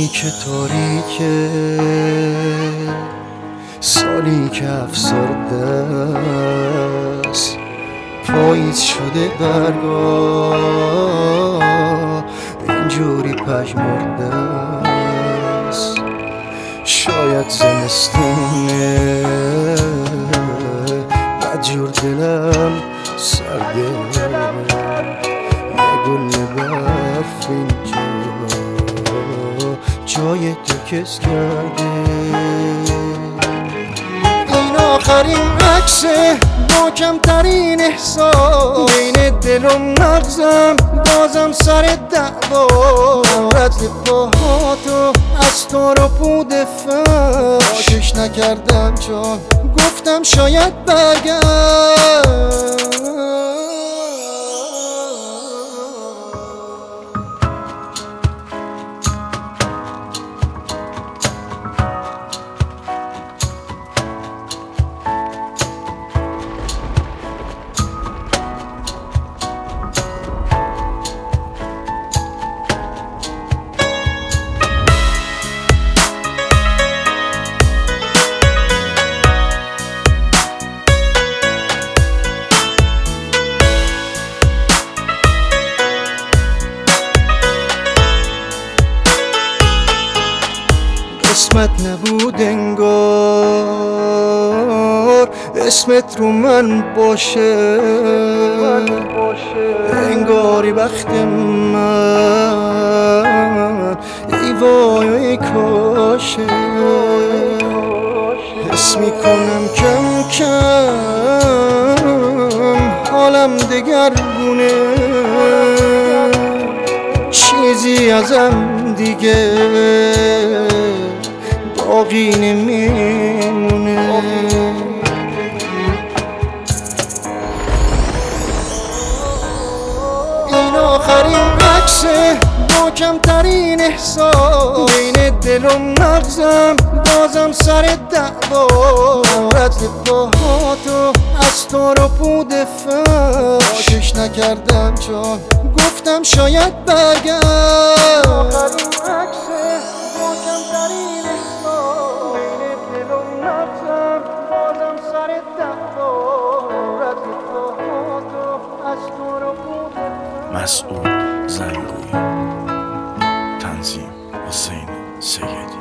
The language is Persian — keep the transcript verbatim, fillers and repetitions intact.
شبی که تاریکه، سالی که افسرده است، پاییز شده برگا اینجوری پژمرده است. شاید زمستونه بدجور دلم سرده، یه گل برف اینجا جای تو کس کرده. این آخرین عکسه با کمترین احساس، بین دل و مغزم بازم سر دعوا. رد پاهاتو از تو رو بود فشش نکردم چون گفتم شاید برگرد. قسمت نبود انگار اسمت رو من باشه، انگاری بخت من ای وای ای کاشه. حس میکنم کم کم حالم دگرگونه، چیزی ازم دیگه باقی نمیمونه. این آخرین عکسه با کمترین احساس، بین دل و مغزم بازم سر دعوا. رد پاهاتو از تو رو بود فشش نکردم چون گفتم شاید برگرد. آخرین عکسه با کمترین احساس، بین دل و مغزم بازم سر دعوا. رد پاهاتو از تو رو بود مسعود زنگوی، تنظیم حسین سیدی.